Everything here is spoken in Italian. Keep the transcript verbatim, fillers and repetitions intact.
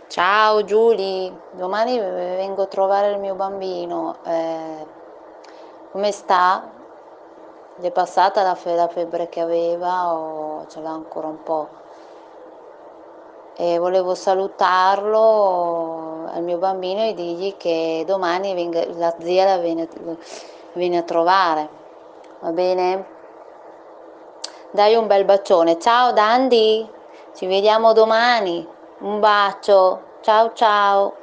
Ciao Giulia, domani vengo a trovare il mio bambino. Eh, come sta? Gli è passata la, fe- la febbre che aveva o ce l'ha ancora un po'? E volevo salutarlo, al mio bambino, e dirgli che domani venga- la zia la viene, viene a trovare. Va bene? Dai un bel bacione. Ciao Dandy, ci vediamo domani. Un bacio. Ciao ciao.